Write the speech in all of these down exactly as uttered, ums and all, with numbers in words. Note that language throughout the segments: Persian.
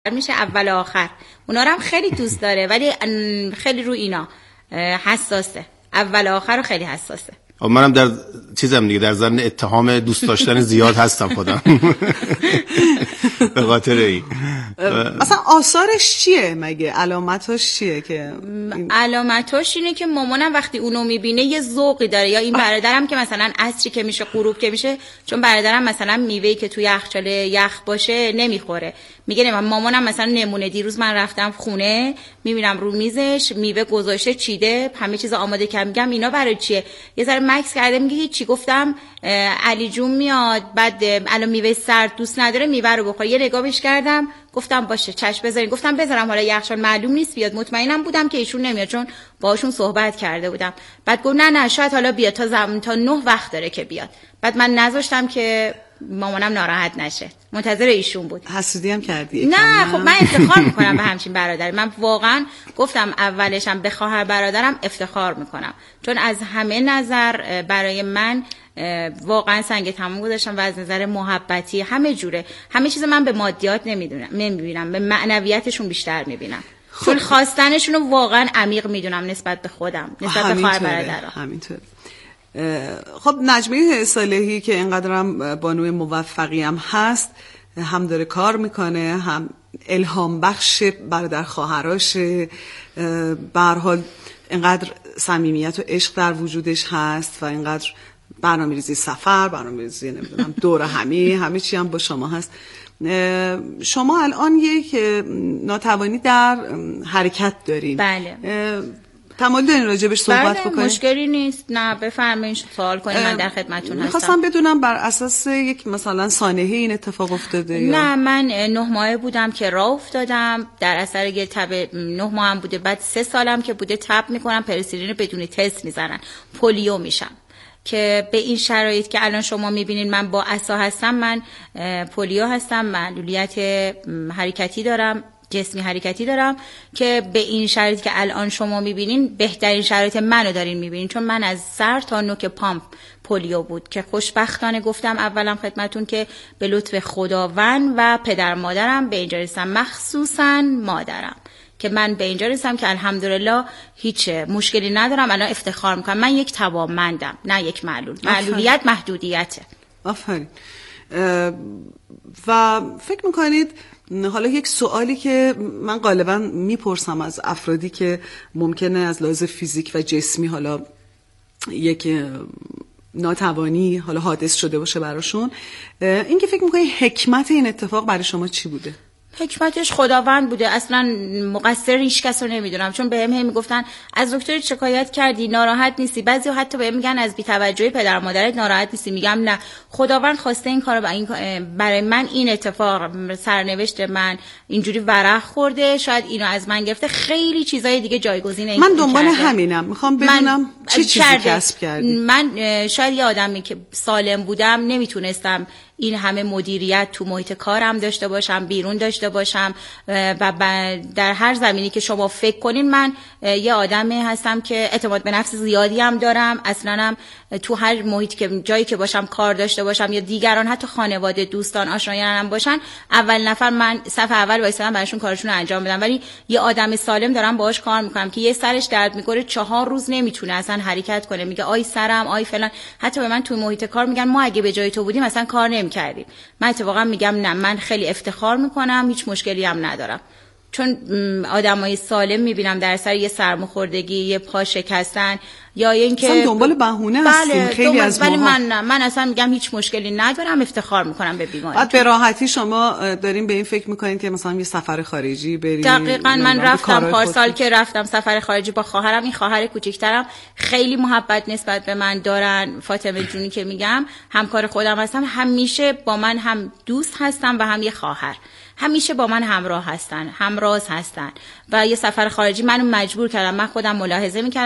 میشه اول و آخر. اونا رو هم خیلی دوست داره ولی خیلی رو اینا حساسه، اول و آخر رو خیلی حساسه. منم در چیزم دیگه در ضمن اتهام دوست داشتن زیاد هستم خودم. به خاطر این اصلا آثارش چیه؟ مگه علامتاش چیه؟ که علامتاش اینه که مامانم وقتی اونو میبینه یه ذوقی داره، یا این برادرم که مثلا عصری که میشه غروب که میشه، چون برادرم مثلا میوه‌ای که تو یخچال یخ باشه نمیخوره، میگه نه. مامانم مثلا نمونه دیروز من رفتم خونه میبینم رو میزش میوه گذاشته چیده همه چیز آماده کردم، میگم اینا برای چیه؟ یه ذره مکس کرده میگه هیچی. گفتم علی جون میاد بعد الان میوه سرد دوست نداره میوه رو بخوره. یه نگاه بهش کردم گفتم باشه چش بذارین. گفتم بذارم حالا یخچال معلوم نیست بیاد. مطمئنم بودم که ایشون نمیاد چون باهاشون صحبت کرده بودم. بعد گفت نه نه شاید حالا بیاد، تا زمان تا نه وقت داره که بیاد. بعد من نذاشتم که مامانم ناراحت نشه، منتظر ایشون بود. حسودی هم کردی؟ نه خب من افتخار میکنم به همچین برادری. من واقعا گفتم اولشم به خواهر برادرم افتخار میکنم چون از همه نظر برای من واقعا سنگ تمام گذاشتم و از نظر محبتی همه جوره. همه چیز من به مادیات نمیدونم نمیبینم، به معنویتشون بیشتر میبینم. چون خواستنشون رو واقعا عمیق میدونم نسبت به خودم، نسبت به خواهر برادرم. همینطور. خب نجمه صالحی که اینقدرم بانوی موفقی هم هست، هم داره کار میکنه، هم الهام بخش برادر خواهراشه، به هر حال اینقدر صمیمیت و عشق در وجودش هست و اینقدر برنامه‌ریزی سفر، برنامه‌ریزی نمیدونم دور همی همه چی هم با شما هست. شما الان یک ناتوانی در حرکت دارین. بله. تمایل دارین راجبش صحبت بله، بکنین؟ مشکلی نیست. نه بفرمایید سوال کنید، من در خدمتتون هستم. می‌خواستم بدونم بر اساس یک مثلا سانحه این اتفاق افتاده یا نه؟ من نه ماهه بودم که راه افتادم در اثر یه تب. نه ماهم بوده، بعد سه سالم که بوده تب میکنم، پرسیلین بدون تست میزنن، پولیو میشم. که به این شرایط که الان شما میبینین من با عصا هستم، من پولیو هستم، معلولیت حرکتی دارم، جسمی حرکتی دارم، که به این شرایط که الان شما میبینین بهترین شرایط منو دارین میبینین، چون من از سر تا نوک پام پولیو بود که خوشبختانه گفتم اولم خدمتون که به لطف خداوند و پدر مادرم به اینجا رسیدم، مخصوصا مادرم که من به اینجا رسیدم که الحمدلله هیچ مشکلی ندارم. الان افتخار میکنم من یک توانمندم نه یک معلول. معلولیت محدودیته. آفرین. و فکر میکنید حالا یک سوالی که من غالبا میپرسم از افرادی که ممکنه از لحاظ فیزیک و جسمی حالا یک ناتوانی حالا حادث شده باشه براشون، این که فکر میکنید حکمت این اتفاق برای شما چی بوده؟ حکمتش خداوند بوده، اصلا مقصر هیچ کس رو نمیدونم. چون بهم هم میگفتن از دکتر شکایت کردی ناراحت نیستی، بعضیا حتی بهم میگن از بی‌توجهی پدر مادرت ناراحت نیستی، میگم نه خداوند خواسته این کارو برای من، این اتفاق سرنوشت من اینجوری ورق خورده، شاید اینو از من گرفته، خیلی چیزای دیگه جایگزین این. من دنبال همینم، میخوام بدونم چی چیزی کسب کردی. من شاید یه آدمی که سالم بودم نمیتونستم این همه مدیریت تو محیط کارم داشته باشم، بیرون داشته باشم و در هر زمینی که شما فکر کنین. من یه آدمی هستم که اعتماد به نفس زیادی هم دارم، اصلا هم تو هر محیط که جایی که باشم کار داشته باشم یا دیگران حتی خانواده دوستان آشنایانم باشن، اول نفر من صف اول وایسادم براشون کارشون رو انجام بدم. ولی یه آدم سالم دارم باهاش کار میکنم که یه سرش درد میکنه چهار روز نمیتونه اصلا حرکت کنه، میگه آی سرم آی فلان. حتی به من تو محیط کار میگن ما اگه به جای تو بودیم اصلا کار نمیکردیم. من اتفاقا میگم نه، من خیلی افتخار میکنم، هیچ مشکلی هم ندارم، چون آدمای سالم میبینم در سر یه سرماخوردگی، یه پا شکستن یا اینکه اصلا دنبال بهونه هستیم. بله خیلی از ولی ماها. من نه، من اصلا میگم هیچ مشکلی ندارم، افتخار میکنم به بیماری. بعد به راحتی شما دارین به این فکر میکنین که مثلا یه سفر خارجی برید؟ دقیقاً من رفتم پارسال که رفتم سفر خارجی با خواهرم. این خواهر کوچیکترم خیلی محبت نسبت به من دارن، فاطمه جونی که میگم همکار خودم هستم، همیشه با من هم دوست هستم و هم یه خواهر، همیشه با من همراه هستن، همراز هستن. و یه سفر خارجی منو مجبور کردم، من خودم ملاحظه میکردم من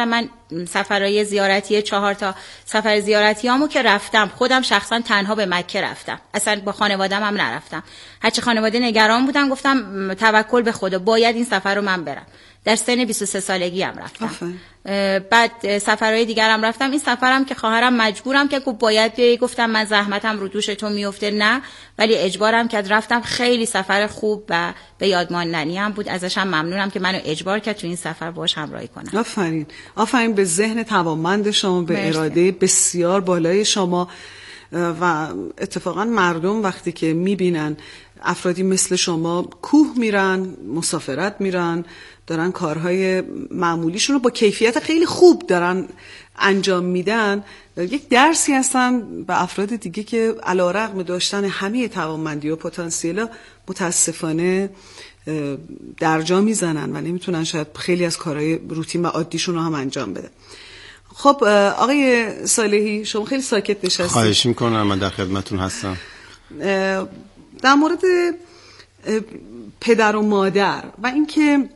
سفرهای زیارتی چهار تا سفر زیارتیامو که رفتم، خودم شخصا تنها به مکه رفتم، اصلا با خانواده‌ام هم نرفتم. هرچه خانواده نگران بودن گفتم توکل به خدا، باید این سفر رو من برم. در سن بیست و سه سالگی هم رفتم. بعد سفرهای دیگرم رفتم. این سفرم که خواهرم مجبورم که گفت باید بیای، گفتم من زحمتم رو دوش تو میفته، نه ولی اجبارم کرد رفتم. خیلی سفر خوب و به یاد ماندنی هم بود. ازش هم ممنونم که منو اجبار کرد تو این سفر باهاش همراهی کنم. آفرین آفرین به ذهن توانمند شما، به مرسی. اراده بسیار بالای شما. و اتفاقا مردم وقتی که میبینن افرادی مثل شما کوه میرن، مسافرت میرن، دارن کارهای معمولیشون رو با کیفیت خیلی خوب دارن انجام میدن، یک درسی هستن به افراد دیگه که علیرغم داشتن همه توانمندی و پتانسیل متاسفانه درجا میزنن و نمیتونن شاید خیلی از کارهای روتین و عادیشون رو هم انجام بدن. خب آقای صالحی شما خیلی ساکت نشستید. خواهش میکنم، من در خدمتون هستم. در مورد پدر و مادر و اینکه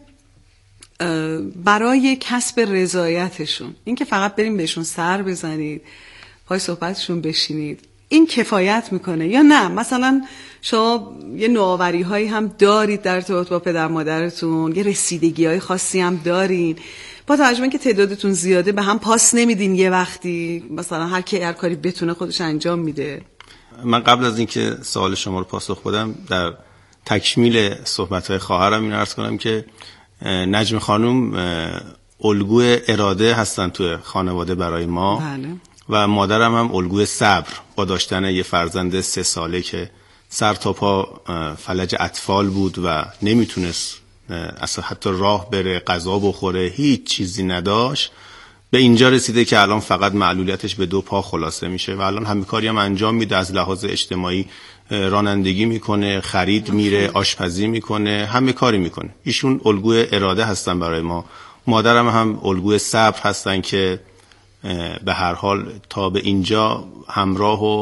برای کسب رضایتشون، اینکه فقط بریم بهشون سر بزنید، پای صحبتشون بشینید، این کفایت میکنه یا نه؟ مثلا شما یه نوآوری هایی هم دارید در ارتباط با پدر مادرتون، یه رسیدگی های خاصی هم دارین، با توجه به اینکه تعدادتون زیاده به هم پاس نمیدین، یه وقتی مثلا هر کی هر کاری بتونه خودش انجام میده. من قبل از اینکه سوال شما رو پاسخ بدم، در تکمیل صحبت‌های خواهرم این عرض کنم که نجم خانم الگوی اراده هستن توی خانواده برای ما. بله. و مادرم هم الگوی صبر، با داشتن یه فرزند سه ساله که سر تا پا فلج اطفال بود و نمیتونست اصلا حتی راه بره، غذا بخوره، هیچ چیزی نداشت، به اینجا رسیده که الان فقط معلولیتش به دو پا خلاصه میشه و الان همه کاری هم انجام میده. از لحاظ اجتماعی رانندگی میکنه، خرید میره، آشپزی میکنه، همه کاری میکنه. ایشون الگوی اراده هستن برای ما. مادرم هم الگوی صبر هستن که به هر حال تا به اینجا همراه و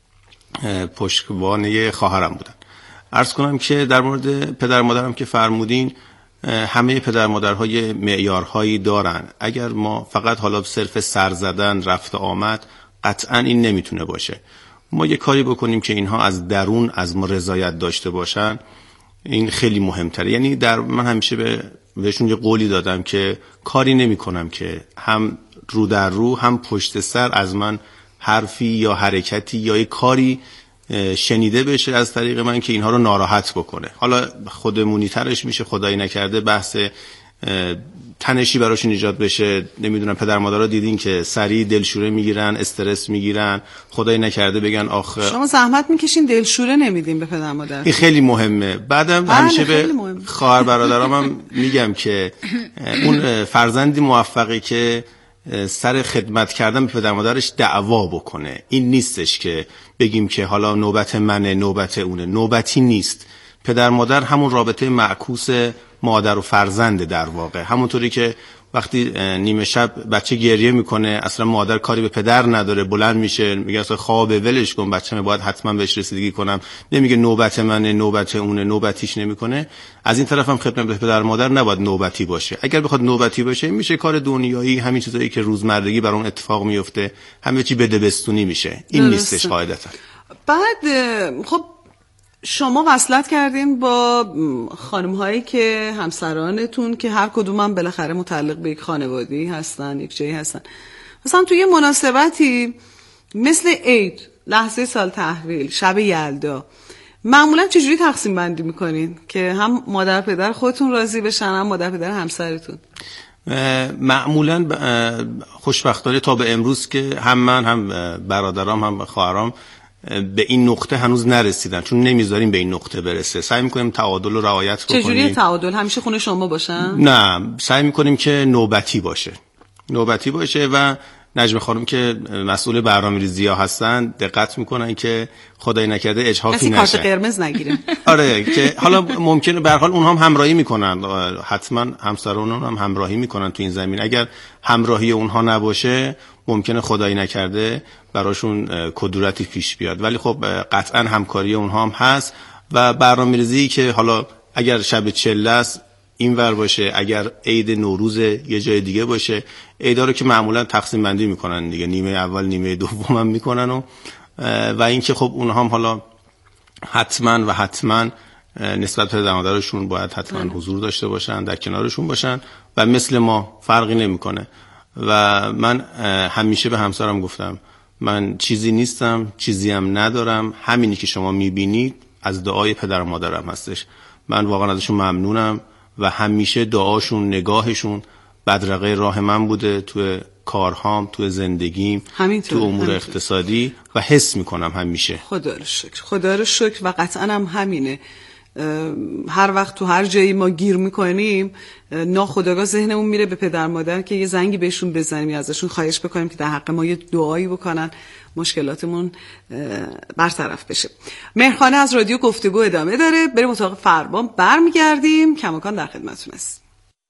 پشتوانه خواهرم بودن. عرض کنم که در مورد پدر مادرم که فرمودین، همه پدر مادرهای معیارهایی دارن. اگر ما فقط حالا صرف سر زدن، رفت آمد، قطعا این نمیتونه باشه. ما یه کاری بکنیم که اینها از درون از ما رضایت داشته باشن، این خیلی مهمتره. یعنی در من همیشه به بهشون یه قولی دادم که کاری نمی کنم که هم رو در رو هم پشت سر از من حرفی یا حرکتی یا یه کاری شنیده بشه از طریق من که اینها رو ناراحت بکنه. حالا خودمونی ترش میشه، خدایی نکرده بحث تنشی براشون ایجاد بشه. نمیدونم پدر مادرها دیدین که سریع دلشوره میگیرن، استرس میگیرن، خدایی نکرده بگن آخه شما زحمت میکشین دلشوره نمیدین به پدر مادر. این خیلی مهمه. بعدم همیشه به خواهر برادرام هم میگم که اون فرزندی موفقی که سر خدمت کردن به پدر مادرش دعوا بکنه، این نیستش که بگیم که حالا نوبت منه، نوبت اونه. نوبتی نیست. پدر مادر همون رابطه معکوس مادر و فرزنده در واقع. همونطوری که وقتی نیمه شب بچه گریه میکنه، اصلا مادر کاری به پدر نداره، بلند میشه میگه اصلا خوابه، ولش کن، بچه‌م باید حتما بهش رسیدگی کنم، نمیگه نوبت منه، نوبت اونه، نوبتیش نمیکنه. از این طرف هم خدمت به پدر مادر نباید نوبتی باشه. اگر بخواد نوبتی باشه میشه کار دنیایی، همین چیزایی که روزمرگی بر اون اتفاق میفته، همه چی بدبستونی میشه. این درسته. نیستش قاعدتا. بعد خب شما وصلت کردین با خانم هایی که همسرانتون که هر کدوم هم بالاخره متعلق به یک خانواده‌ای هستن، یک جایی هستن. مثلا توی مناسبتی مثل عید، لحظه سال تحویل، شب یلدا، معمولا چجوری تقسیم بندی میکنین که هم مادر پدر خودتون راضی بشن، هم مادر پدر همسرتون؟ معمولا خوشبختانه تا به امروز که هم من هم برادرام هم خواهرام به این نقطه هنوز نرسیدن، چون نمیذاریم به این نقطه برسه. سعی میکنیم تعادل رو رعایت بکنیم. چجوری تعادل؟ همیشه خونه شما باشن؟ نه، سعی میکنیم که نوبتی باشه، نوبتی باشه. و نجم خانم که مسئول برنامه‌ریزی ها هستن دقت میکنن که خدای نکرده اجحافی نشه، کسی کارت قرمز نگیره. آره، که حالا ممکنه به هر حال اونها هم همراهی میکنن، حتما همسران هم همراهی میکنن تو این زمین. اگر همراهی اونها نباشه ممکنه خدایی نکرده براشون کدورتی پیش بیاد، ولی خب قطعا همکاری اونها هم هست. و برنامه‌ریزی که حالا اگر شب چله است این ور باشه، اگر عید نوروز یه جای دیگه باشه، عیدا رو که معمولا تقسیم بندی میکنن دیگه، نیمه اول نیمه دوم هم میکنن و و اینکه خب اونها هم حالا حتما و حتما نسبت به پدر مادرشون باید حتما حضور داشته باشن، در کنارشون باشن و مثل ما فرقی نمیکنه. و من همیشه به همسرم گفتم من چیزی نیستم، چیزی هم ندارم، همینی که شما میبینید از دعای پدر و مادرم هستش. من واقعا ازشون ممنونم و همیشه دعاشون، نگاهشون بدرقه راه من بوده توی کارهام، توی زندگیم، تو امور همینطور. اقتصادی و حس میکنم همیشه. خدا رو شکر، خدا رو شکر. و قطعا هم همینه. هر وقت تو هر جایی ما گیر میکنیم ناخودآگاه ذهنمون میره به پدر مادر که یه زنگی بهشون بزنیم یا ازشون خواهش بکنیم که در حق ما یه دعایی بکنن مشکلاتمون برطرف بشه. مهرخانه از رادیو گفتگو ادامه داره. بریم اتاق فرمان، برمیگردیم. کماکان در خدمتتون است.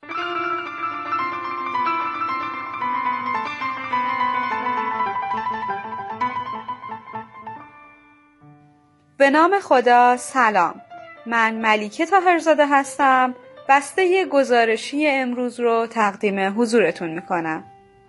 به نام خدا. سلام، من ملیکه طاهرزاده هستم. بسته گزارشی امروز رو تقدیم حضورتون میکنم.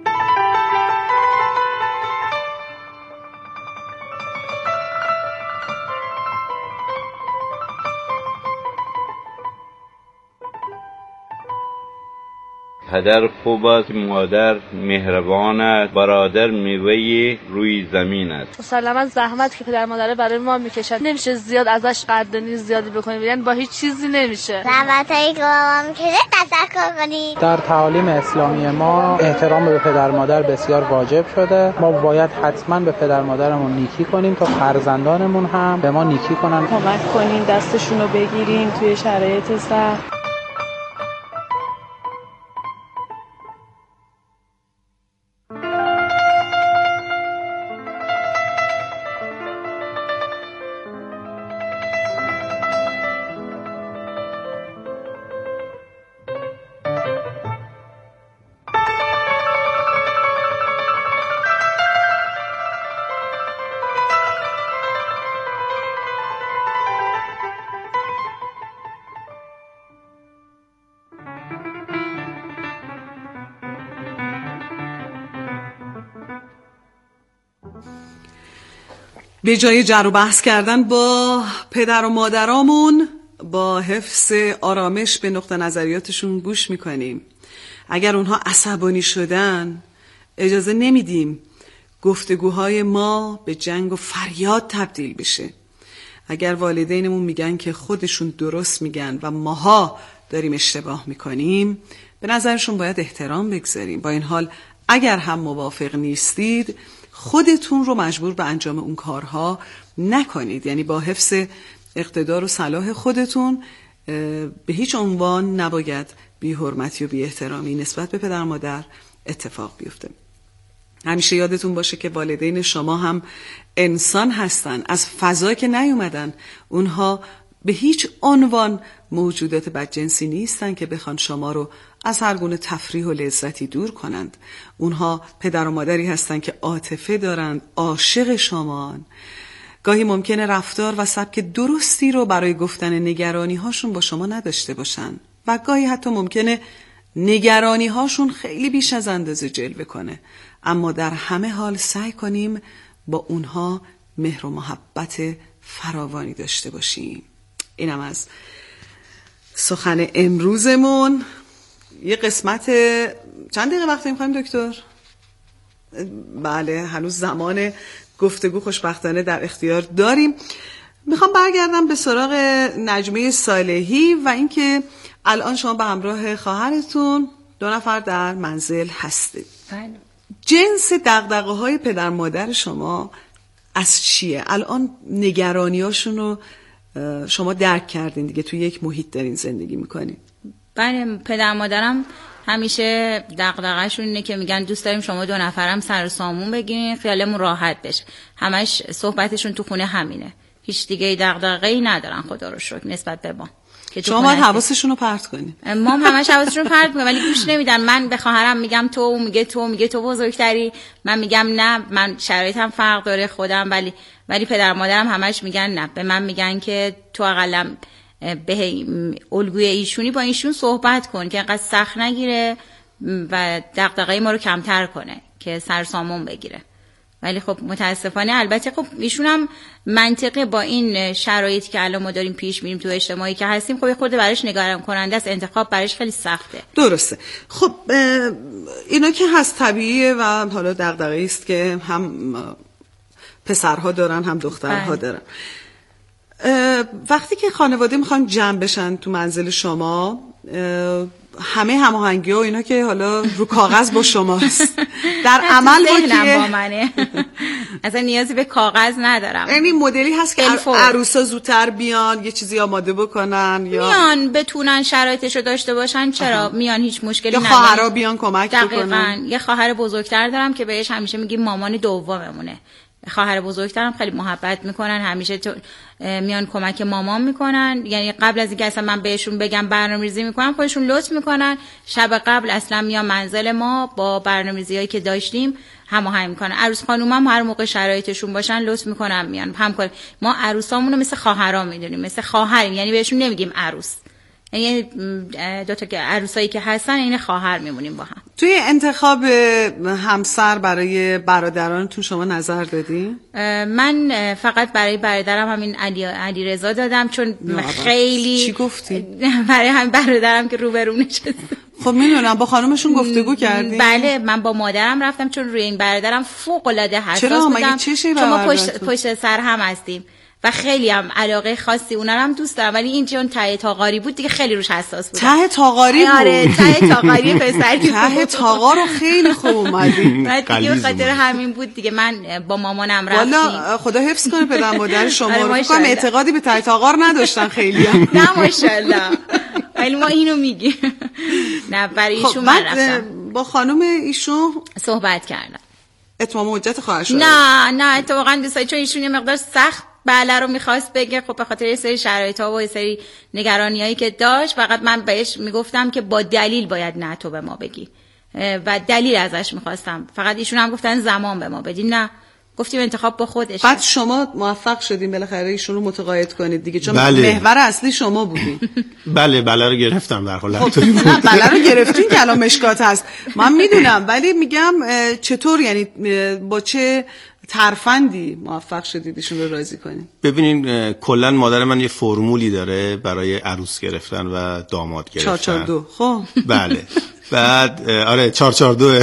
پدر خوب است، مادر مهربان است، برادر میوه روی زمین است. مسلما زحمت که پدر مادر برای ما میکشن نمیشه زیاد ازش قدردانی زیادی بکنیم، یعنی با هیچ چیزی نمیشه. زحمتایی که بابا میکشه تشکر کنید. در تعالیم اسلامی ما احترام به پدر مادر بسیار واجب شده. ما باید حتما به پدر مادرمون نیکی کنیم تا فرزندانمون هم به ما نیکی کنن. کمک کنیم، دستشون رو بگیریم توی شرایط سخت. به جای جر و بحث کردن با پدر و مادرامون با حفظ آرامش به نقطه نظریاتشون گوش میکنیم. اگر اونها عصبانی شدن اجازه نمیدیم گفتگوهای ما به جنگ و فریاد تبدیل بشه. اگر والدینمون میگن که خودشون درست میگن و ماها داریم اشتباه میکنیم به نظرشون باید احترام بگذاریم. با این حال اگر هم موافق نیستید خودتون رو مجبور به انجام اون کارها نکنید. یعنی با حفظ اقتدار و صلاح خودتون به هیچ عنوان نباید بی حرمتی و بی احترامی نسبت به پدر مادر اتفاق بیفته. همیشه یادتون باشه که والدین شما هم انسان هستن، از فضا که نیومدن. اونها به هیچ عنوان موجودات بدجنسی نیستن که بخوان شما رو از هر گونه تفریح و لذتی دور کنند. اونها پدر و مادری هستن که عاطفه دارند، عاشق شمان. گاهی ممکنه رفتار و سبک درستی رو برای گفتن نگرانی هاشون با شما نداشته باشن و گاهی حتی ممکنه نگرانی هاشون خیلی بیش از اندازه جلوه کنه. اما در همه حال سعی کنیم با اونها مهر و محبت فراوانی داشته باشیم. اینم از سخن امروزمون. یه قسمت چند دقیقه وقت می‌خوایم دکتر؟ بله، هنوز زمان گفتگو خوشبختانه در اختیار داریم. میخوام برگردم به سراغ نجمه صالحی و اینکه الان شما به همراه خواهرتون دو نفر در منزل هستید. بله. جنس دغدغه‌های پدر مادر شما از چیه؟ الان نگرانیاشون رو شما درک کردین دیگه، توی یک محیط دارین زندگی میکنین. بله، پدر مادرم همیشه دغدغه‌شون اینه که میگن دوست داریم شما دو نفرم سر و سامون بگیرین، خیالمون راحت بشه. همش صحبتشون تو خونه همینه، هیچ دیگه دغدغه‌ای ندارن خدا رو شکر نسبت به ما. شما باید حواسشون رو پرت کنین. ما هم همش حواسشون رو پرت می‌کنیم ولی گوش نمیدن. من به خواهرم میگم تو، اون میگه تو، میگه تو بزرگتری، من میگم نه من شرایطم فرق داره خودم، ولی ولی پدر مادرم همش میگن نه. به من میگن که تو اقلا به الگوی ایشونی با ایشون صحبت کن که انقدر سخت نگیره و دغدغه ما رو کمتر کنه که سرسامون بگیره. ولی خب متاسفانه البته خب ایشون هم منطقه با این شرایطی که الان ما داریم پیش میریم تو اجتماعی که هستیم، خب خود براش نگران کننده است، انتخاب براش خیلی سخته. درسته. خب اینا که هست طبیعیه و حالا دغدغه‌ای است که هم پسرها دارن هم دخترها دارن. وقتی که خانواده میخوان جمع بشن تو منزل شما، همه هماهنگی ها اینا که حالا رو کاغذ با شماست، در عمل با منه اصلا نیازی به کاغذ ندارم. یعنی مدلی هست که عروسا زودتر بیان یه چیزی آماده بکنن یا میان بتونن شرایطشو داشته باشن، چرا آها. میان هیچ مشکلی نداره. یا خواهرها بیان کمک دقیقاً. بکنن. یه خواهر بزرگتر دارم که بهش همیشه میگیم مامان دوممونه. خواهر بزرگترم خیلی محبت میکنن، همیشه تو میان کمک مامان میکنن. یعنی قبل از اینکه اصلا من بهشون بگم برنامه‌ریزی میکنم، خودشون لطف میکنن شب قبل اصلا میان منزل ما با برنامه‌ریزیایی که داشتیم هماهنگ میکنن. عروس خانومم هر موقع شرایطشون باشن لطف میکنن میان هم کن. ما عروسامونو مثل خواهرام میدونیم، مثل خواهریم، یعنی بهشون نمیگیم عروس. یعنی دو تا که عروسایی که هستن این خواهر میمونیم با هم. توی انتخاب همسر برای برادرانتون شما نظر دادی؟ من فقط برای برادرم همین علی علیرضا دادم، چون خیلی چی گفتی؟ برای همین برادرم که روبرو نشسته. خب میدونم با خانومشون گفتگو کردی؟ بله من با مادرم رفتم، چون روی این برادرم فوق العاده حساس بودم. چون ما پشت, پشت سر هم هستیم و خیلی هم علاقه خاصی اونا هم دوست دارم، ولی این چون ته تاغاری بود دیگه خیلی روش حساس بودم. ته تاغاری بود؟ آره ته تاغاری پسری. ته تاغا رو خیلی خوب اومدی. بعد دیگه خاطر همین بود دیگه من با مامانم رفتیم. والا خدا حفظ کنه پدر مادر شما رو. فکر کنم اعتقادی به ته تاغار نداشتن خیلی هم. نه ماشاءالله. ولی ما اینو میگیم. نه برای ایشون من رفتم. با خانم ایشون صحبت کردم. اتمام حجت خواهر شد؟ نه نه اتفاقا دوستای چون ایشون یه مقدار سخت بله رو میخواست بگه، خب به خاطر یه سری شرایط ها و یه سری نگرانی هایی که داشت، فقط من بهش میگفتم که با دلیل باید نه تو به ما بگی و دلیل ازش میخواستم. فقط ایشون هم گفتن زمان به ما بدی، نه گفتیم انتخاب با خودش. بعد شما موفق شدین بالاخره ایشون رو متقاعد کنید دیگه، چون بله. محور اصلی شما بودین. بله بله رو گرفتم در حال خب نه بله رو گرفتین که الان مشکات هست من میدونم، ولی میگم چطور یعنی با چه ترفندی موفق شدید ایشون رو راضی کنید؟ ببینین کلا مادر من یه فرمولی داره برای عروس گرفتن و داماد گرفتن. چهار چهار دو. خب بله بعد آره چهار چهار دو.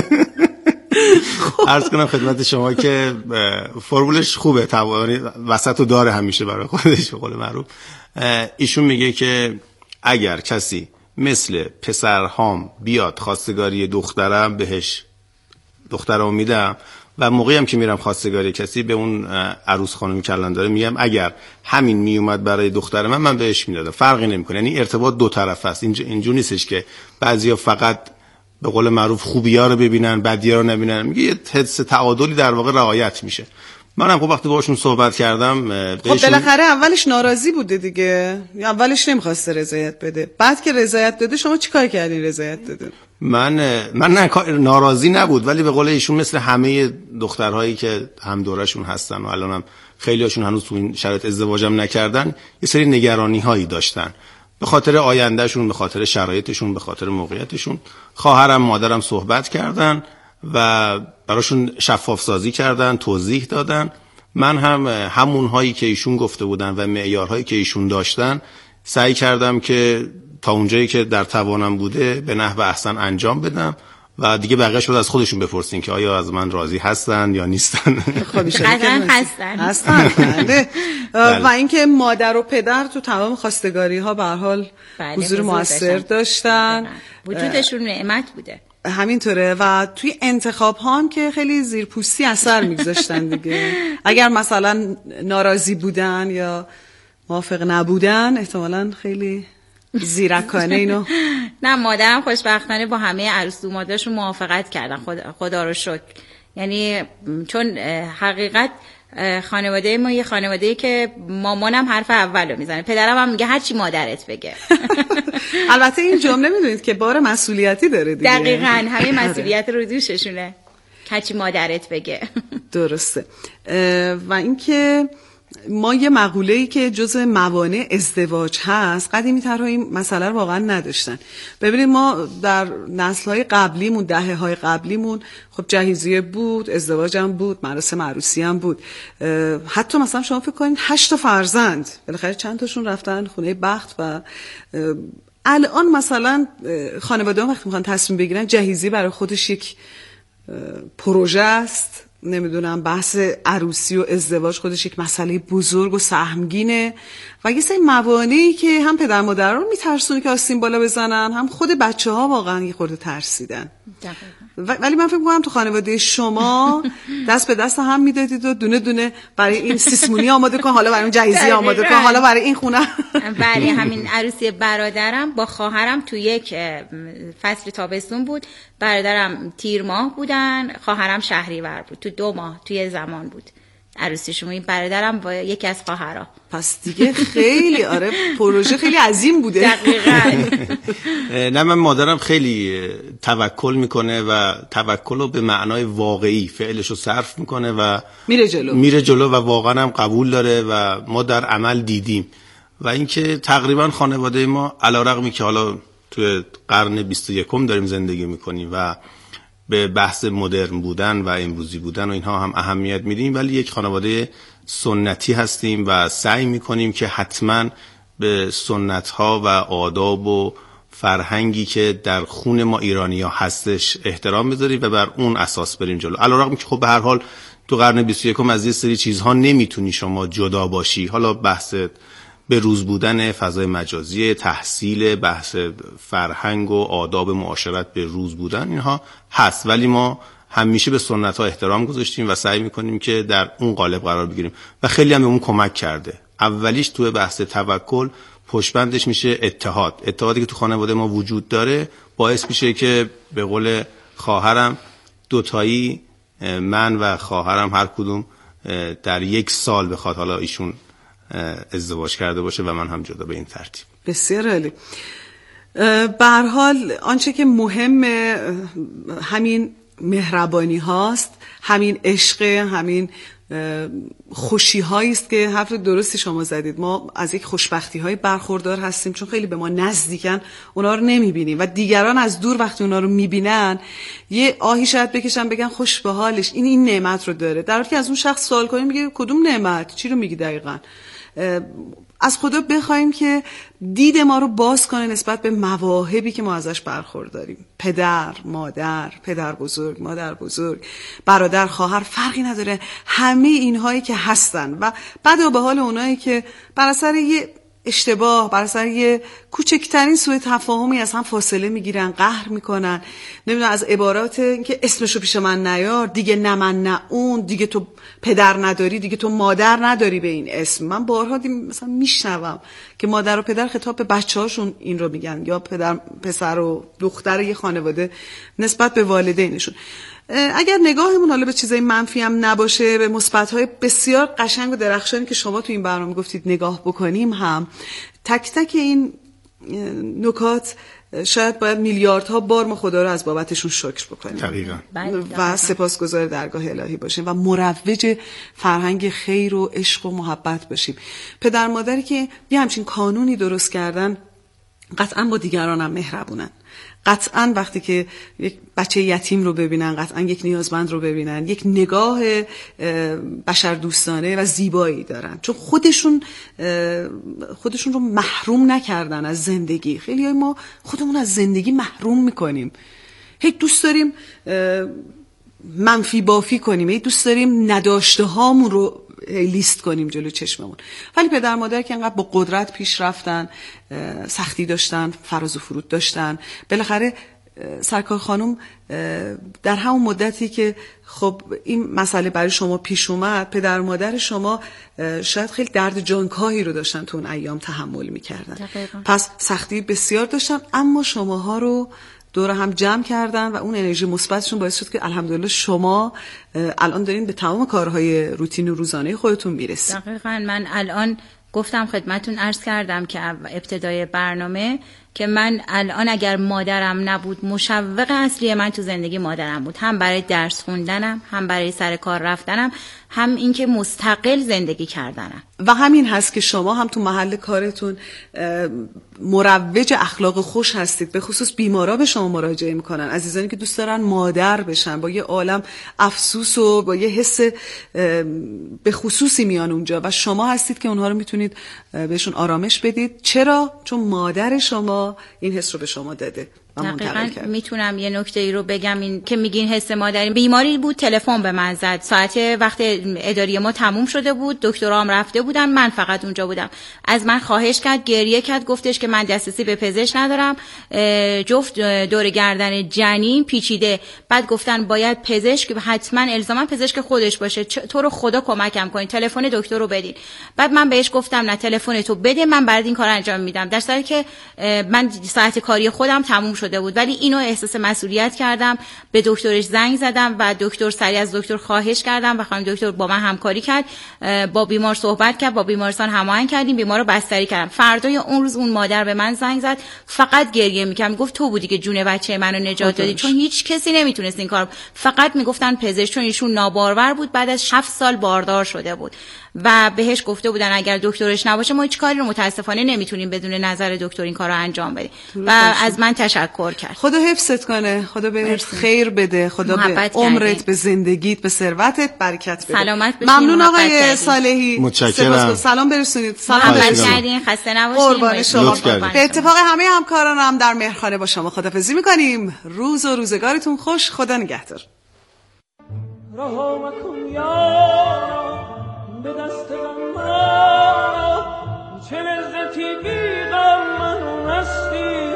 عرض کنم خدمت شما که فرمولش خوبه، توانی وسطو داره همیشه برای خودش به قول معروف. ایشون میگه که اگر کسی مثل پسرهام بیاد خواستگاری دخترم بهش دخترم میدم، و موقعی هم که میرم خواستگاری کسی به اون عروس خانمی که الان داره میگم اگر همین میومد برای دختر من من بهش میدادم، فرقی نمیکنه. یعنی ارتباط دو طرفه است. اینجوری نیستش که بعضیا فقط به قول معروف خوبی‌ها رو ببینن بدی‌ها رو نبینن. میگه یه حس تعادلی در واقع رعایت میشه. منم خب وقتی باهاشون صحبت کردم بهشون... خب بالاخره اولش ناراضی بوده دیگه، اولش نمیخواسته رضایت بده، بعد که رضایت داده شما چیکار کردین رضایت داده؟ من من نه ناراضی نبود، ولی به قول ایشون مثل همه دخترهایی که هم دورشون هستن و الانم خیلی هاشون هنوز تو این شرایط ازدواجم نکردن، یه سری نگرانی هایی داشتن به خاطر آیندهشون، به خاطر شرایطشون، به خاطر موقعیتشون. خواهرم مادرم صحبت کردن و براشون شفاف سازی کردن، توضیح دادن. من هم همون هایی که ایشون گفته بودن و معیارهایی که ایشون داشتن سعی کردم که تا اونجایی که در توانم بوده به نحو احسن انجام بدم و دیگه بقیه‌اش رو از خودشون بپرسین که آیا از من راضی هستن یا نیستن. خب هستن هستن بله. و اینکه مادر و پدر تو تمام خواستگاری ها به هر حال حضور موثر داشتن، وجودشون نعمت بوده. همینطوره و توی انتخاب ها هم که خیلی زیرپوستی اثر میگذاشتن دیگه. اگر مثلا ناراضی بودن یا موافق نبودن احتمالاً خیلی زیرکانه اینو. نه مادرم خوشبختانه با همه عروس دوماداشون موافقت کردن، خدا, خدا رو شکر. یعنی چون حقیقت خانواده ما یه خانواده‌ای که مامانم حرف اولو میزنه، پدرم هم میگه هرچی مادرت بگه. البته این جمله میدونید که بار مسئولیتی داره دیگه. دقیقاً همه مسئولیت رو دوششونه، هرچی مادرت بگه. درسته. و اینکه ما یه مقوله‌ای که جزء موانع ازدواج هست قدیمی‌ترها این مسئله رو واقعا نداشتن. ببینید ما در نسل‌های قبلیمون، دهه‌های قبلیمون خب جهیزیه بود، ازدواج هم بود، مراسم عروسی هم بود. حتی مثلا شما فکر کنید هشت تا فرزند، بالاخره چند تاشون رفتن خونه بخت. و الان مثلا خانواده‌ها وقتی میخوان تصمیم بگیرن جهیزیه برای خودش یک پروژه است. نمیدونم بحث عروسی و ازدواج خودش یک مسئله بزرگ و سهمگینه و یه سری موانعی که هم پدر مادر رو میترسونه که آستین بالا بزنن، هم خود بچه ها واقعا یه خورده ترسیدن. ولی من فکر می‌کنم تو خانواده شما دست به دست هم میدادید و دونه دونه برای این سیسمونی آماده کن، حالا برای اون جهیزیه آماده کن، حالا برای این خونه. برای همین عروسی برادرم با خواهرم تو یک فصل تابستون بود. برادرم تیر ماه بودن، خواهرم شهریور بود. تو دو ماه توی زمان بود عروسیشون. این برادرم با یکی از خواهرها. پس دیگه خیلی آره پروژه خیلی عظیم بوده. دقیقاً. نه من مادرم خیلی توکل میکنه و توکل رو به معنای واقعی فعلش رو صرف میکنه و میره جلو میره جلو و واقعا هم قبول داره و ما در عمل دیدیم. و اینکه تقریبا خانواده ما علیرغمی که حالا توی قرن بیست و یکم داریم زندگی میکنیم و به بحث مدرن بودن و امروزی بودن و اینها هم اهمیت میدیم، ولی یک خانواده سنتی هستیم و سعی میکنیم که حتما به سنت ها و آداب و فرهنگی که در خون ما ایرانی ها هستش احترام بذاریم و بر اون اساس بریم جلو. علیرغم که خب به هر حال تو قرن بیست و یکم از یه سری چیزها نمیتونی شما جدا باشی. حالا بحث به روز بودن فضای مجازی، تحصیل، بحث فرهنگ و آداب معاشرت به روز بودن اینها هست، ولی ما همیشه به سنت ها احترام گذاشتیم و سعی میکنیم که در اون قالب قرار بگیریم و خیلی هم به اون کمک کرده. اولیش توی بحث توکل، پشتبندش میشه اتحاد. اتحادی که تو خانواده ما وجود داره باعث میشه که به قول خواهرم دوتایی من و خواهرم هر کدوم در یک سال بخواد حالا ایشون ازدواج کرده باشه و من هم جدا به این ترتیب. بسیار عالی. به هر حال آنچه که مهمه همین مهربانی هاست، همین عشق، همین خوشی هایی است که حرف درستی شما زدید. ما از یک خوشبختی های برخوردار هستیم چون خیلی به ما نزدیکن، اونا رو نمیبینیم و دیگران از دور وقتی اونا رو میبینن یه آهی شاید بکشن بگن خوش به حالش، این این نعمت رو داره، در حالی که از اون شخص سوال کنیم میگه کدوم نعمت، چی رو میگی دقیقاً. از خدا بخوایم که دید ما رو باز کنه نسبت به مواهبی که ما ازش برخورداریم. پدر، مادر، پدر بزرگ، مادر بزرگ، برادر، خواهر، فرقی نداره، همه اینهایی که هستن و بعد به حال اونایی که بر اثر یه اشتباه، بر اثر یه کوچکترین سوء تفاهمی از هم فاصله میگیرن، قهر میکنن، نمیدونم از عبارات اینکه اسمشو پیش من نیار، دیگه نه من نه اون، دیگه تو پدر نداری، دیگه تو مادر نداری به این اسم. من بارها مثلا میشنوم که مادر و پدر خطاب به بچه‌هاشون این رو میگن، یا پدر پسر و دختر یه خانواده نسبت به والدینشون. اگر نگاهمون حالا به چیزای منفی هم نباشه، به مثبت‌های بسیار قشنگ و درخشانی که شما تو این برنامه گفتید نگاه بکنیم، هم تک تک این نکات شاید باید میلیاردها بار ما خدا رو از بابتشون شکر بکنیم دقیقاً. و سپاسگزار درگاه الهی باشیم و مروج فرهنگ خیر و عشق و محبت باشیم. پدر مادری که یه همچین قانونی درست کردن قطعاً با دیگران هم مهربونن، قطعاً وقتی که یک بچه یتیم رو ببینن، قطعاً یک نیازمند رو ببینن، یک نگاه بشر دوستانه و زیبایی دارن، چون خودشون خودشون رو محروم نکردن از زندگی. خیلی های ما خودمون از زندگی محروم میکنیم، هی دوست داریم منفی بافی کنیم، هی دوست داریم نداشته هامون رو لیست کنیم جلو چشممون. ولی پدر مادر که انقدر با قدرت پیش رفتن، سختی داشتن، فراز و فرود داشتن، بالاخره سرکار خانم در همون مدتی که خب این مسئله برای شما پیش اومد، پدر مادر شما شاید خیلی درد جانکاهی رو داشتن تو اون ایام تحمل میکردن، پس سختی بسیار داشتن، اما شماها رو دور هم جمع کردن و اون انرژی مثبتشون باعث شد که الحمدلله شما الان دارین به تمام کارهای روتین و روزانه خودتون میرسید. دقیقاً. من الان گفتم خدمتون، عرض کردم که ابتدای برنامه که من الان اگر مادرم نبود، مشوق اصلی من تو زندگی مادرم بود، هم برای درس خوندنم، هم برای سر کار رفتنم، هم اینکه مستقل زندگی کردنم. و همین هست که شما هم تو محل کارتون مروج اخلاق خوش هستید. به خصوص بیمارا به شما مراجعه میکنن، عزیزانی که دوست دارن مادر بشن، با یه عالم افسوس و با یه حس به خصوصی میان اونجا و شما هستید که اونها رو میتونید بهشون آرامش بدید. چرا؟ چون مادر شما این حس رو به شما داده. دقیقاً میتونم یه نکته ای رو بگم، این که میگین حس مادری، بیماری بود تلفن به من زد ساعت وقت اداری ما تموم شده بود، دکترام رفته بودن، من فقط اونجا بودم. از من خواهش کرد، گریه کرد، گفتش که من دسترسی به پزشک ندارم، جفت دور گردن جنین پیچیده، بعد گفتن باید پزشک، حتما الزاما پزشک خودش باشه، تو رو خدا کمکم کنین، تلفن دکتر رو بدین. بعد من بهش گفتم نه تلفن تو بده، من برات این کار انجام میدم، در صورتی که من ساعت کاری خودم تموم شده بود. ولی اینو احساس مسئولیت کردم، به دکترش زنگ زدم و دکتر سریع از دکتر خواهش کردم و خانم دکتر با من همکاری کرد، با بیمار صحبت کرد، با بیمارستان هماهنگ کردیم، بیمار رو بستری کردم. فردای اون روز اون مادر به من زنگ زد، فقط گریه می‌کرد، گفت تو بودی که جون بچه منو نجات دادی، چون هیچ کسی نمیتونست این کار، فقط میگفتن پزشک، چون ایشون نابارور بود، بعد از هفت سال باردار شده بود و بهش گفته بودن اگر دکترش نباشه ما هیچ کاری رو متاسفانه نمیتونیم بدون نظر دکتر این کارو انجام بدیم و از من تشکر کرد. خدا حفظت کنه، خدا بهت خیر بده، خدا به عمرت، به زندگیت، به ثروتت برکت بده. سلامت باشین. ممنون آقای صالحی، متشکرم. سلام برسونید. سلام کردین، خسته نباشید. قربان شما. به اتفاق همه همکارانم هم در مهرخانه با شما خداحافظی می‌کنیم. روز و روزگارتون خوش، خدا نگهدار. به دست غم چه لذتی بی غم من و مستی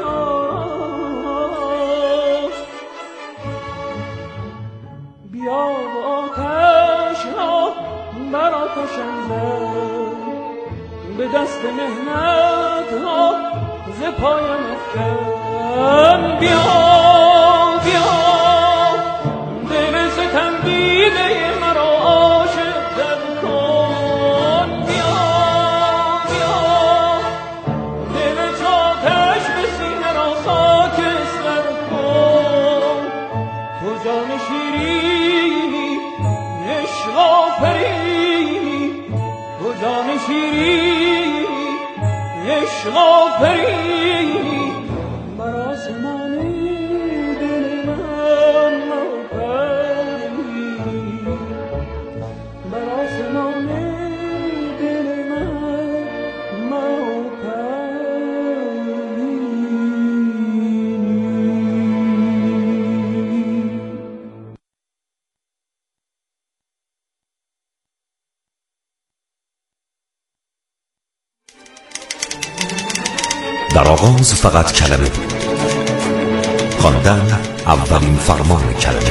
بیا و آتش ها بر آتشم زد، به دست مهنت ها ز پایم افکن، بیا بیا دل ستم دیده مرا عاشق عشق آفرینی بر آسمان دل من آفرینی، بر آسمان دل من آفرینی. در آغاز فقط کلمه بود، خواندن اولین فرمان کلمه،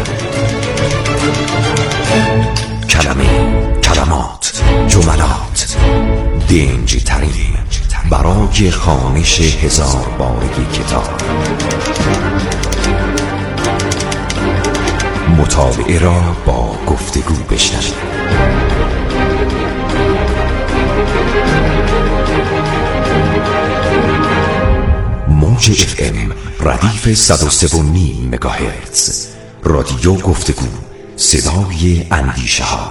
کلمه، کلمات، جملات، دنج ترین برای خوانش هزار بارگی کتاب، مطالعه را با گفتگو بشنوید. موج اف ام ردیف صد و سه و نیم مگاهرتز، رادیو گفتگو، صدای اندیشه ها.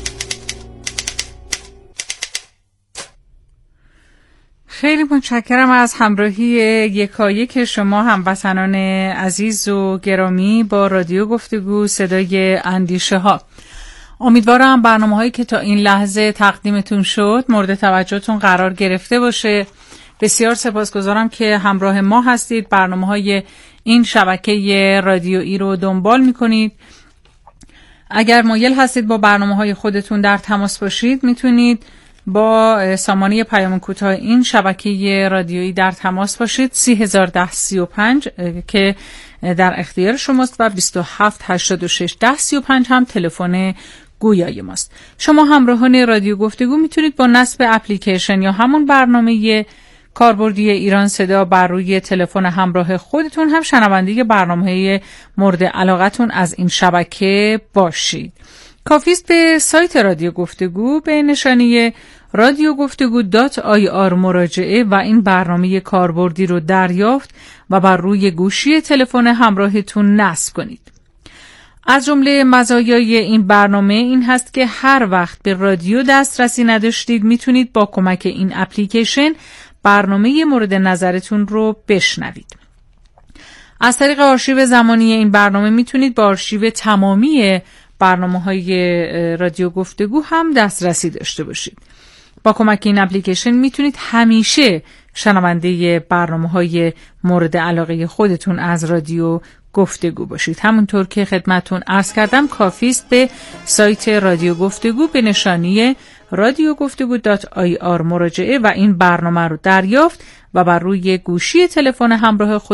خیلی متشکرم از همراهی یکایک شما هموطنان عزیز و گرامی با رادیو گفتگو، صدای اندیشه ها. امیدوارم برنامه‌هایی که تا این لحظه تقدیمتون شد مورد توجهتون قرار گرفته باشه. بسیار سپاسگزارم که همراه ما هستید، برنامه‌های این شبکه رادیویی رو دنبال می‌کنید. اگر مایل هستید با برنامه‌های خودتون در تماس باشید، میتونید با سامانه پیام کوتاه این شبکه رادیویی در تماس باشید، سی هزار و ده سی و پنج که در اختیار شماست و بیست و هفت هشتاد و شش ده سی و پنج هم تلفن گویای ماست. شما همراهان رادیو گفتگو میتونید با نصب اپلیکیشن یا همون برنامه کاربردی ایران صدا بر روی تلفن همراه خودتون هم شنونده برنامه‌های مورد علاقتون از این شبکه باشید. کافیست به سایت رادیو گفتگو به نشانی رادیو گفتگو دات آی آر مراجعه و این برنامه کاربردی رو دریافت و بر روی گوشی تلفن همراهتون نصب کنید. از جمله مزایای این برنامه این هست که هر وقت به رادیو دسترسی نداشتید میتونید با کمک این اپلیکیشن برنامه مورد نظرتون رو بشنوید. از طریق آرشیو زمانی این برنامه میتونید با آرشیو تمامی برنامه‌های رادیو گفتگو هم دسترسی داشته باشید. با کمک این اپلیکیشن میتونید همیشه شنونده برنامه‌های مورد علاقه خودتون از رادیو گفتگو باشید. همونطور که خدمتون عرض کردم کافی است به سایت رادیو گفتگو به نشانی رادیو گفتگو دات آی آر مراجعه و این برنامه رو دریافت و بر روی گوشی تلفن همراه خود